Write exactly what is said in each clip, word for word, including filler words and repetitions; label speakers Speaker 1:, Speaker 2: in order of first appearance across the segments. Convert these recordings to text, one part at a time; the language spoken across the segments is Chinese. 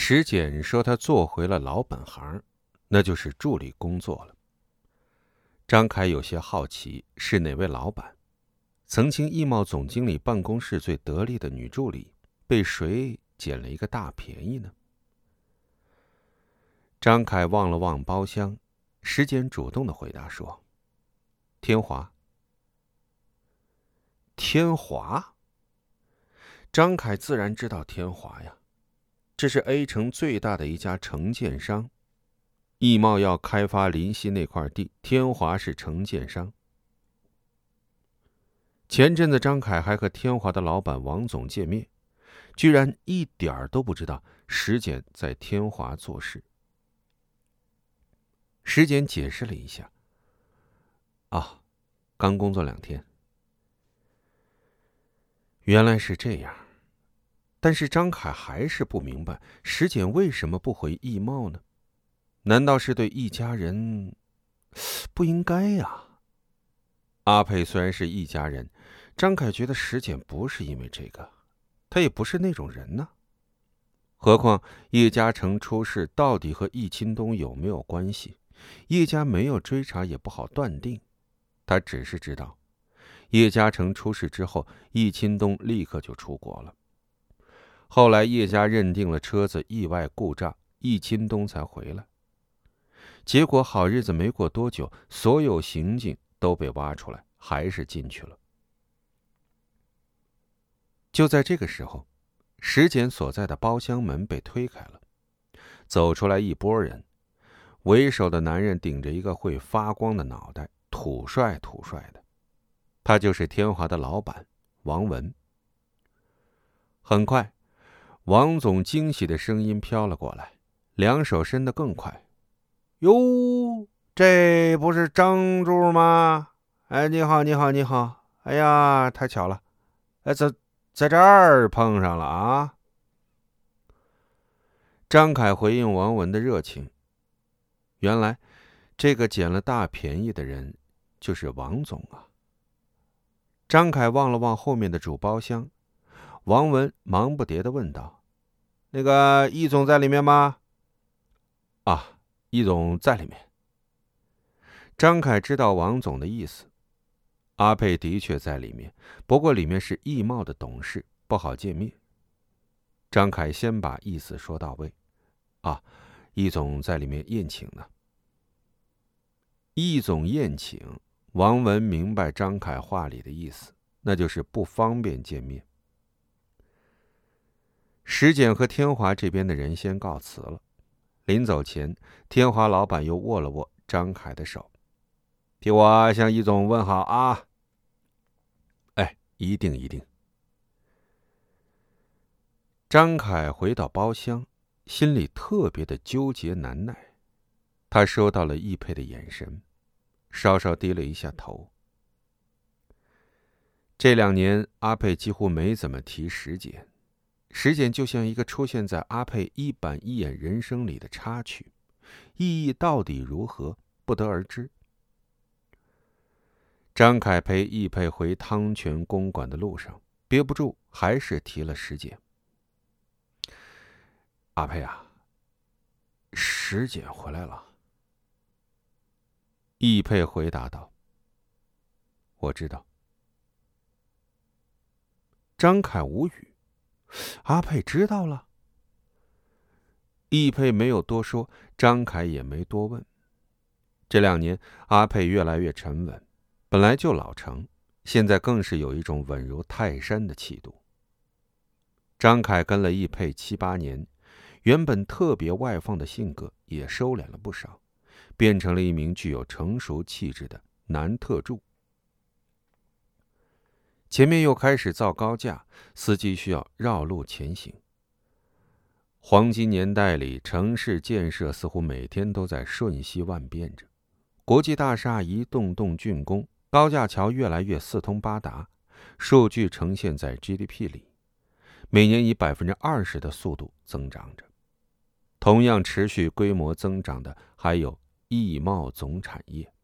Speaker 1: 石简说他做回了老本行，那就是助理工作了。张凯有些好奇，是哪位老板？曾经易贸总经理办公室最得力的女助理，被谁捡了一个大便宜呢？张凯望了望包厢，石简主动的回答说：“天华。”天华？张凯自然知道天华呀，这是 A 城最大的一家承建商。易贸要开发临溪那块地，天华是承建商。前阵子张凯还和天华的老板王总见面，居然一点儿都不知道石简在天华做事。石简解释了一下：“啊，刚工作两天。”原来是这样，但是张凯还是不明白石简为什么不回易贸呢？难道是对一家人？不应该呀。阿佩虽然是一家人，张凯觉得石简不是因为这个，他也不是那种人呢。何况叶嘉诚出事到底和易钦东有没有关系，叶家没有追查也不好断定。他只是知道叶嘉诚出事之后，易钦东立刻就出国了。后来叶家认定了车子意外故障，易钦东才回来。结果好日子没过多久，所有行径都被挖出来，还是进去了。就在这个时候，石简所在的包厢门被推开了，走出来一拨人。为首的男人顶着一个会发光的脑袋，土帅土帅的，他就是天华的老板王文。很快，王总惊喜的声音飘了过来，两手伸得更快。哟，这不是张柱吗？哎，你好，你好，你好！哎呀，太巧了，哎，在在这儿碰上了啊！张凯回应王文的热情。原来，这个捡了大便宜的人，就是王总啊。张凯望了望后面的主包厢，王文忙不迭地问道：“那个易总在里面吗？”“啊，易总在里面。”张凯知道王总的意思，阿佩的确在里面，不过里面是易贸的董事，不好见面。张凯先把意思说到位：“啊，易总在里面宴请呢。”易总宴请，王文明白张凯话里的意思，那就是不方便见面。石简和天华这边的人先告辞了。临走前，天华老板又握了握张凯的手：“替我向易总问好啊。”“哎，一定一定。”张凯回到包厢，心里特别的纠结难耐。他收到了易佩的眼神，稍稍低了一下头。这两年，阿佩几乎没怎么提石简，石简就像一个出现在阿佩一板一眼人生里的插曲，意义到底如何，不得而知。张凯陪易佩回汤泉公馆的路上，憋不住还是提了石简。“阿佩啊，石简回来了。”易佩回答道：“我知道。”张凯无语，阿佩知道了？易佩没有多说，张凯也没多问。这两年，阿佩越来越沉稳，本来就老成，现在更是有一种稳如泰山的气度。张凯跟了易佩七八年，原本特别外放的性格也收敛了不少，变成了一名具有成熟气质的男特助。前面又开始造高架，司机需要绕路前行。黄金年代里，城市建设似乎每天都在瞬息万变着，国际大厦一栋栋竣工，高架桥越来越四通八达，数据呈现在 G D P 里，每年以百分之二十的速度增长着。同样持续规模增长的还有易贸总产业。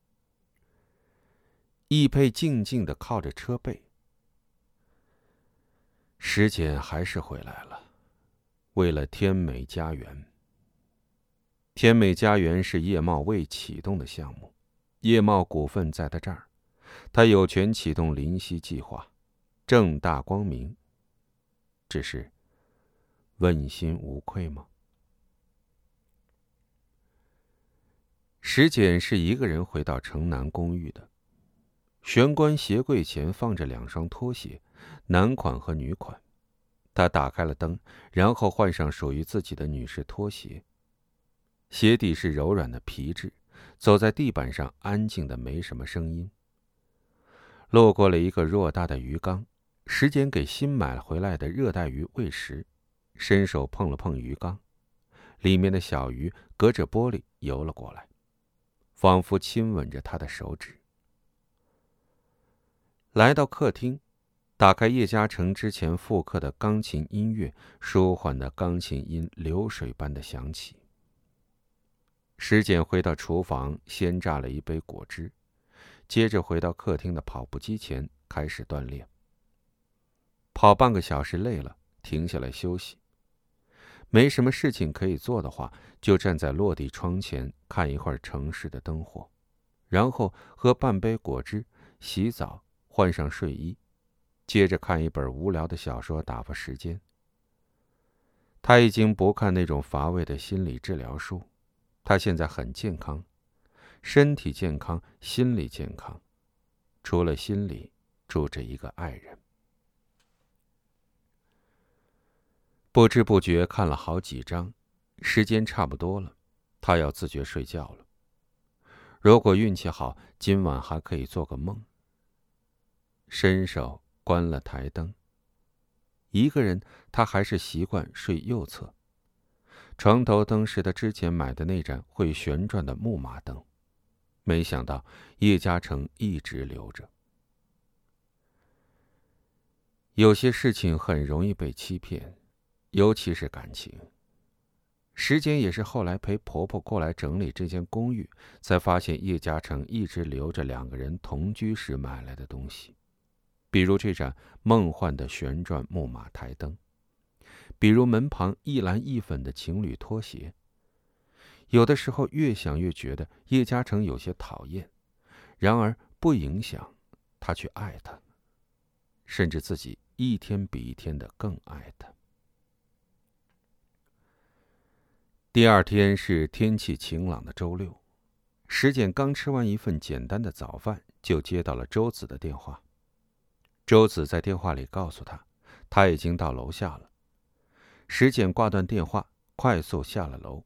Speaker 1: 易佩静静地靠着车背。石简还是回来了。 为了天美家园。天美家园是叶茂未启动的项目，叶茂股份在他这儿，他有权启动林夕计划，正大光明。只是问心无愧吗？石简是一个人回到城南公寓的。玄关鞋柜前放着两双拖鞋，男款和女款。他打开了灯，然后换上属于自己的女士拖鞋。鞋底是柔软的皮质，走在地板上安静的没什么声音。路过了一个偌大的鱼缸，石简给新买回来的热带鱼喂食，伸手碰了碰鱼缸，里面的小鱼隔着玻璃游了过来，仿佛亲吻着他的手指。来到客厅，打开叶嘉诚之前复刻的钢琴音乐，舒缓的钢琴音流水般的响起。石简回到厨房，先榨了一杯果汁，接着回到客厅的跑步机前开始锻炼。跑半个小时累了，停下来休息。没什么事情可以做的话，就站在落地窗前看一会儿城市的灯火，然后喝半杯果汁，洗澡，换上睡衣，接着看一本无聊的小说打发时间。他已经不看那种乏味的心理治疗书，他现在很健康，身体健康，心理健康，除了心里住着一个爱人。不知不觉看了好几章，时间差不多了，他要自觉睡觉了。如果运气好，今晚还可以做个梦。伸手关了台灯。一个人，他还是习惯睡右侧。床头灯是他之前买的那盏会旋转的木马灯，没想到叶嘉诚一直留着。有些事情很容易被欺骗，尤其是感情。石简也是后来陪婆婆过来整理这间公寓，才发现叶嘉诚一直留着两个人同居时买来的东西，比如这盏梦幻的旋转木马台灯，比如门旁一蓝一粉的情侣拖鞋。有的时候越想越觉得叶嘉诚有些讨厌，然而不影响他去爱他，甚至自己一天比一天的更爱他。第二天是天气晴朗的周六，石简刚吃完一份简单的早饭，就接到了周子的电话。周子在电话里告诉他，他已经到楼下了。石简挂断电话，快速下了楼。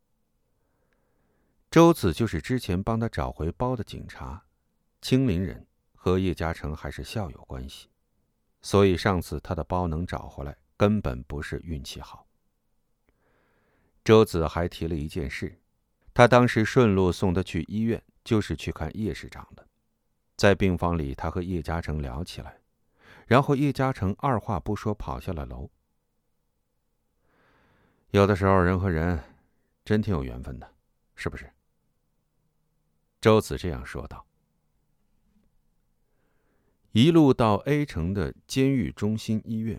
Speaker 1: 周子就是之前帮他找回包的警察，青林人，和叶嘉诚还是校友关系，所以上次他的包能找回来，根本不是运气好。周子还提了一件事，他当时顺路送他去医院，就是去看叶市长的。在病房里，他和叶嘉诚聊起来，然后叶嘉诚二话不说跑下了楼。有的时候人和人真挺有缘分的，是不是？周子这样说道。一路到 A 城的监狱中心医院，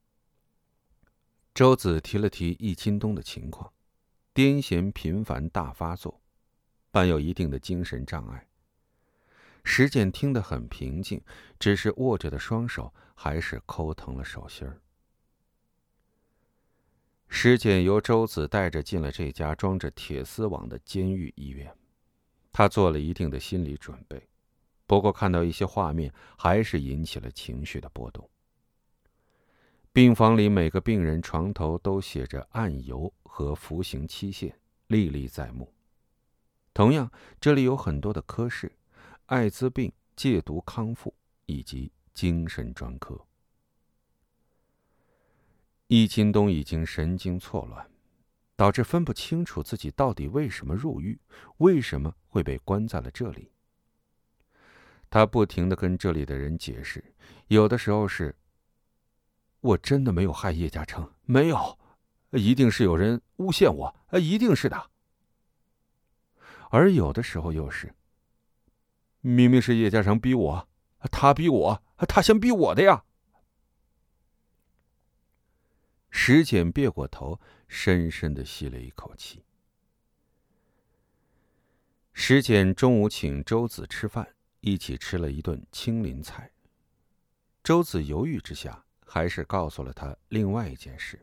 Speaker 1: 周子提了提易钦东的情况，癫痫频繁大发作，伴有一定的精神障碍。石简听得很平静，只是握着的双手还是抠疼了手心儿。石简由周子带着进了这家装着铁丝网的监狱医院，他做了一定的心理准备，不过看到一些画面还是引起了情绪的波动。病房里每个病人床头都写着案由和服刑期限，历历在目。同样，这里有很多的科室，艾滋病、戒毒康复以及精神专科。易钦东已经神经错乱，导致分不清楚自己到底为什么入狱，为什么会被关在了这里。他不停地跟这里的人解释，有的时候是我真的没有害叶嘉诚，没有，一定是有人诬陷我，一定是的。而有的时候又是，明明是叶嘉诚逼我，他逼我，他先逼我的呀。 石简别过头，深深地吸了一口气。石简中午请周子吃饭，一起吃了一顿青林菜。周子犹豫之下，还是告诉了他另外一件事。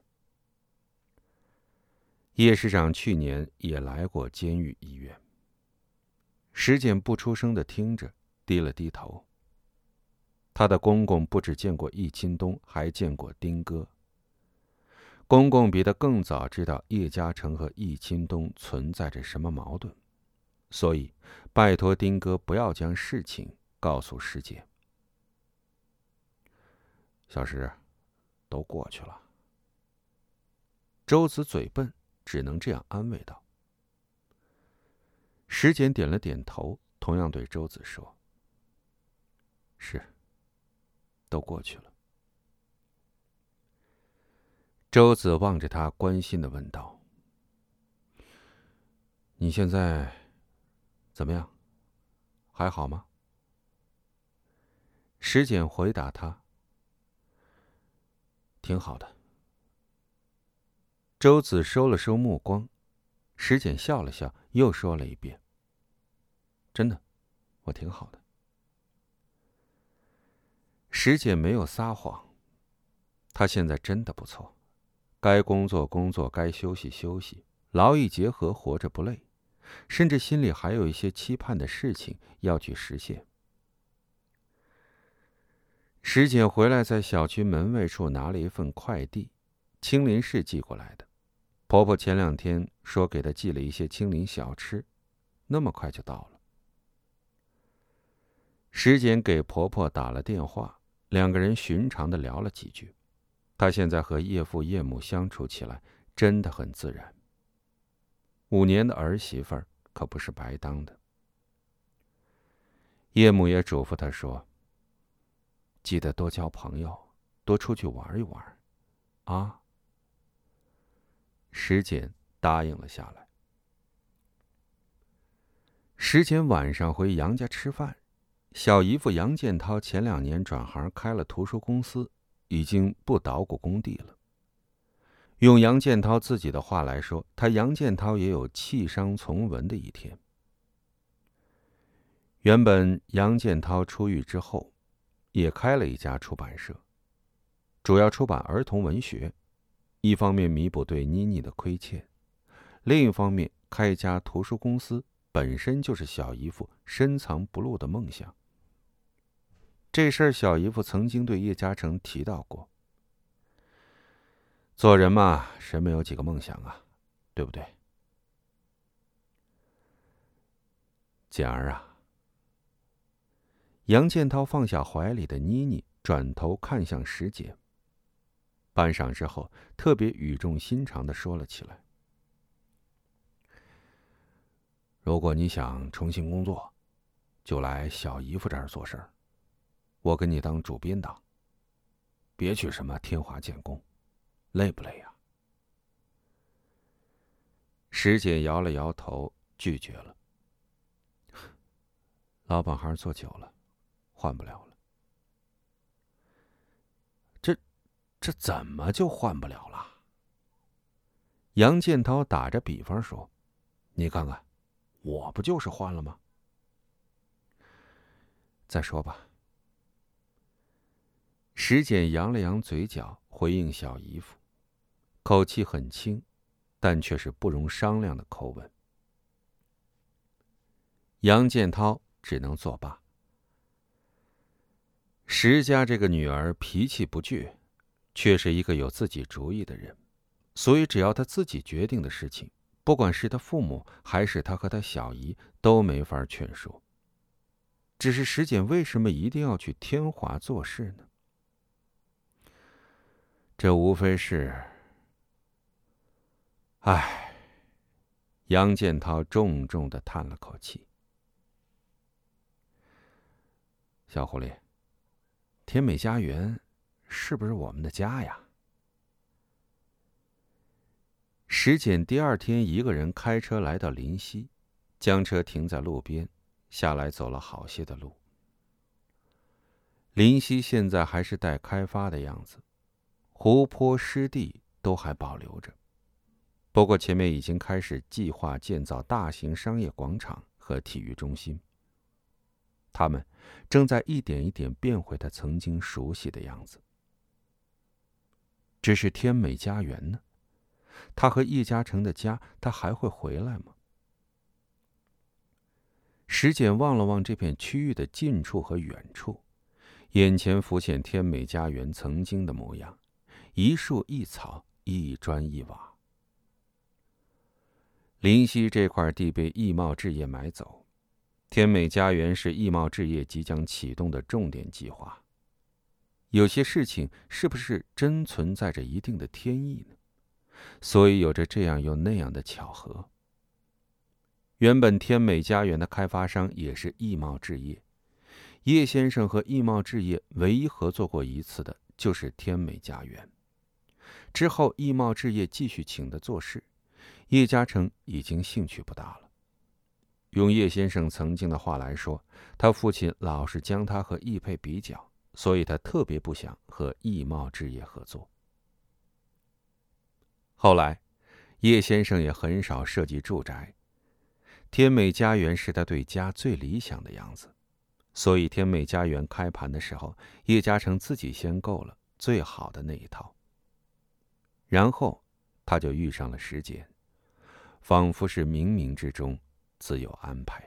Speaker 1: 叶师长去年也来过监狱医院。石简不出声地听着，低了低头。他的公公不只见过易钦东，还见过丁哥。公公比他更早知道叶嘉诚和易钦东存在着什么矛盾，所以拜托丁哥不要将事情告诉石简。小石，都过去了。周子嘴笨，只能这样安慰道。石简点了点头，同样对周子说：“是，都过去了。”周子望着他，关心地问道：“你现在怎么样？还好吗？”石简回答他：“挺好的。”周子收了收目光，石简笑了笑，又说了一遍：“真的，我挺好的。”石简没有撒谎，他现在真的不错，该工作工作，该休息休息，劳逸结合，活着不累，甚至心里还有一些期盼的事情要去实现。石简回来，在小区门卫处拿了一份快递，青林市寄过来的。婆婆前两天说给她寄了一些青林小吃，那么快就到了。石简给婆婆打了电话，两个人寻常的聊了几句。她现在和叶父叶母相处起来真的很自然。五年的儿媳妇儿可不是白当的。叶母也嘱咐她说：“记得多交朋友，多出去玩一玩，啊。”石简答应了下来。石简晚上回杨家吃饭，小姨夫杨建涛前两年转行开了图书公司，已经不捣鼓工地了。用杨建涛自己的话来说，他杨建涛也有弃商从文的一天。原本杨建涛出狱之后，也开了一家出版社，主要出版儿童文学，一方面弥补对妮妮的亏欠，另一方面开一家图书公司本身就是小姨夫深藏不露的梦想。这事儿小姨夫曾经对叶嘉诚提到过。做人嘛，谁没有几个梦想啊，对不对？简儿啊。杨建涛放下怀里的妮妮，转头看向石简。半晌之后，特别语重心长地说了起来：“如果你想重新工作，就来小姨夫这儿做事儿，我给你当主编党。别去什么天华建工，累不累呀？”石简摇了摇头，拒绝了。老本行做久了，换不了了。这，这怎么就换不了了？杨建涛打着比方说：“你看看，我不就是换了吗？”再说吧。石简扬了扬嘴角，回应小姨夫，口气很轻，但却是不容商量的口吻。杨建涛只能作罢。石家这个女儿脾气不倔，却是一个有自己主意的人，所以只要她自己决定的事情，不管是她父母还是她和她小姨，都没法劝说。只是石简为什么一定要去天华做事呢？这无非是……唉，杨建涛重重地叹了口气。小狐狸，天美家园是不是我们的家呀？石简第二天一个人开车来到临溪，将车停在路边，下来走了好些的路。临溪现在还是待开发的样子，湖泊湿地都还保留着。不过前面已经开始计划建造大型商业广场和体育中心，他们正在一点一点变回他曾经熟悉的样子。只是天美家园呢？他和叶嘉诚的家，他还会回来吗？石简望了望这片区域的近处和远处，眼前浮现天美家园曾经的模样，一树一草，一砖一瓦。临溪这块地被易茂置业买走，天美家园是易茂置业即将启动的重点计划。有些事情是不是真存在着一定的天意呢？所以有着这样又那样的巧合。原本天美家园的开发商也是易茂置业，叶先生和易茂置业唯一合作过一次的就是天美家园。之后易茂置业继续请他做事，叶嘉诚已经兴趣不大了。用叶先生曾经的话来说，他父亲老是将他和易佩比较，所以他特别不想和易茂置业合作。后来叶先生也很少设计住宅，天美家园是他对家最理想的样子，所以天美家园开盘的时候，叶嘉诚自己先购了最好的那一套。然后他就遇上了石简，仿佛是冥冥之中自有安排。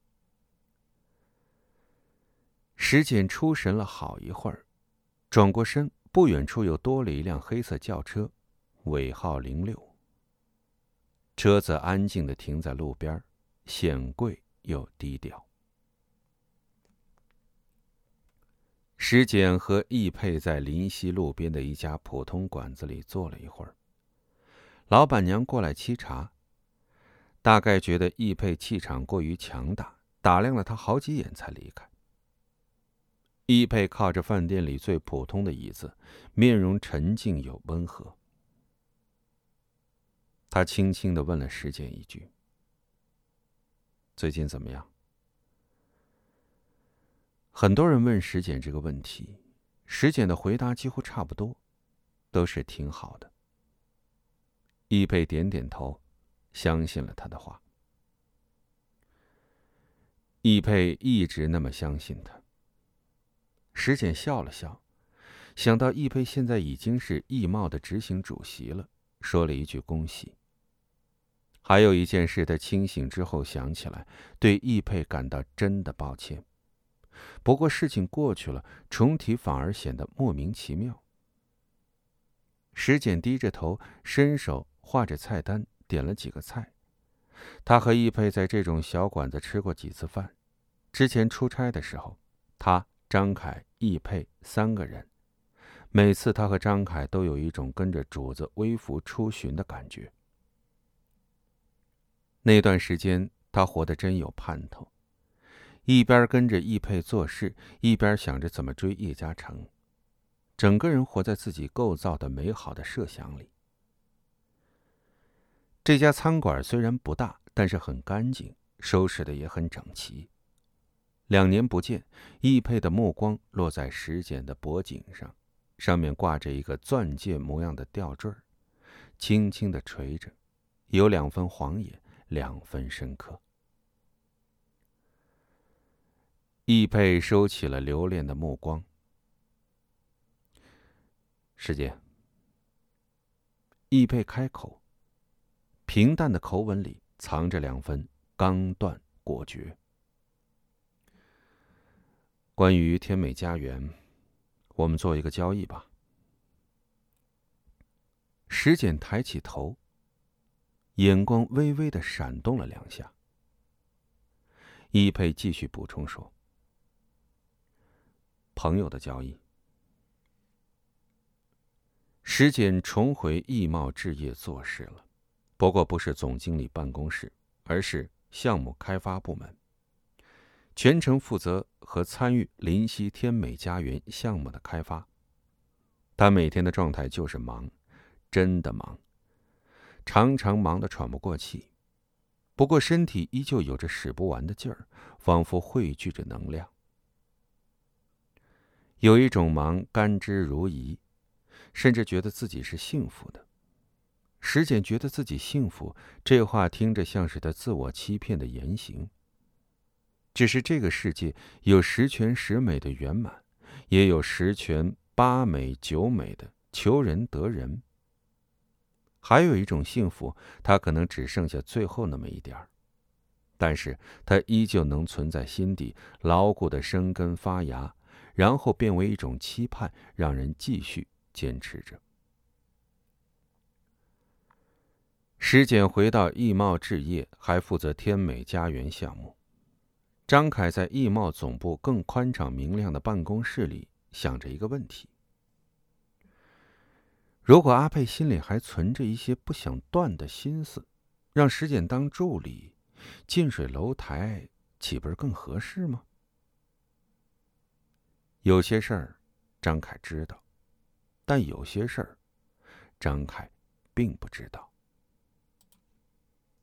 Speaker 1: 石简出神了好一会儿，转过身，不远处又多了一辆黑色轿车，尾号零六。车子安静地停在路边，显贵又低调。石简和易佩在临溪路边的一家普通馆子里坐了一会儿，老板娘过来沏茶，大概觉得易佩气场过于强大，打量了他好几眼才离开。易佩靠着饭店里最普通的椅子，面容沉静又温和。他轻轻地问了石简一句：“最近怎么样？”很多人问石简这个问题，石简的回答几乎差不多，都是挺好的。易佩点点头，相信了他的话。易佩一直那么相信他。石简笑了笑，想到易佩现在已经是易茂的执行主席了，说了一句恭喜。还有一件事他清醒之后想起来，对易佩感到真的抱歉。不过事情过去了，重提反而显得莫名其妙。石简低着头，伸手画着菜单，点了几个菜。他和易佩在这种小馆子吃过几次饭，之前出差的时候，他、张凯、易佩三个人，每次他和张凯都有一种跟着主子微服出巡的感觉。那段时间他活得真有盼头，一边跟着易佩做事，一边想着怎么追叶嘉诚，整个人活在自己构造的美好的设想里。这家餐馆虽然不大，但是很干净，收拾的也很整齐。两年不见，易佩的目光落在石简的脖颈上，上面挂着一个钻戒模样的吊坠，轻轻地垂着，有两分晃眼，两分深刻。易佩收起了留恋的目光。石简，易佩开口，平淡的口吻里藏着两分刚断果决。关于天美家园，我们做一个交易吧。石简抬起头，眼光微微的闪动了两下。易佩继续补充说：“朋友的交易。”石简重回易茂置业做事了，不过不是总经理办公室，而是项目开发部门，全程负责和参与临溪天美家园项目的开发。他每天的状态就是忙，真的忙，常常忙得喘不过气，不过身体依旧有着使不完的劲儿，仿佛汇聚着能量。有一种忙甘之如饴，甚至觉得自己是幸福的， 石简觉得自己幸福，这话听着像是他自我欺骗的言行。只是这个世界有十全十美的圆满，也有十全八美九美的求人得人。还有一种幸福，它可能只剩下最后那么一点儿，但是它依旧能存在心底，牢固的生根发芽，然后变为一种期盼，让人继续坚持着。石简回到易贸置业，还负责天美家园项目。张凯在易贸总部更宽敞明亮的办公室里想着一个问题：如果阿佩心里还存着一些不想断的心思，让石简当助理，近水楼台岂不是更合适吗？有些事儿张凯知道，但有些事儿张凯并不知道。